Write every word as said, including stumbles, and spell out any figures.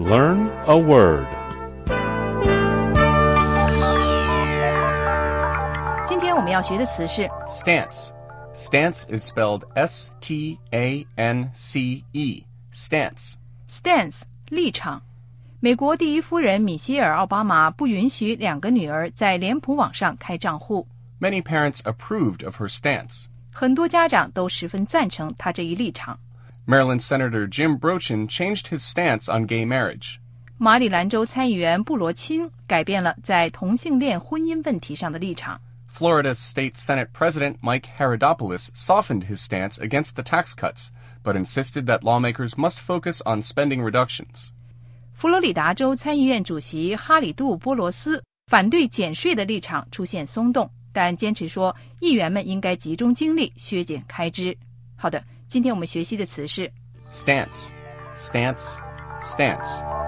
Learn a word. 今天我们要学的词是 Stance. Stance is spelled S T A N C E. Stance. stance 立场。美国第一夫人米歇尔·奥巴马不允许两个女儿在脸谱网上开账户。 Many parents approved of her stance. 很多家长都十分赞成她这一立场。 Maryland Senator Jim Brochin changed his stance on gay marriage. 马里兰州参议员布罗钦改变了在同性恋婚姻问题上的立场。 Florida's State Senate President Mike Herodopoulos softened his stance against the tax cuts, but insisted that lawmakers must focus on spending reductions. 佛罗里达州参议院主席哈里杜·波罗斯反对减税的立场出现松动，但坚持说议员们应该集中精力削减开支。好的，今天我们学习的词是 Stance. Stance. Stance.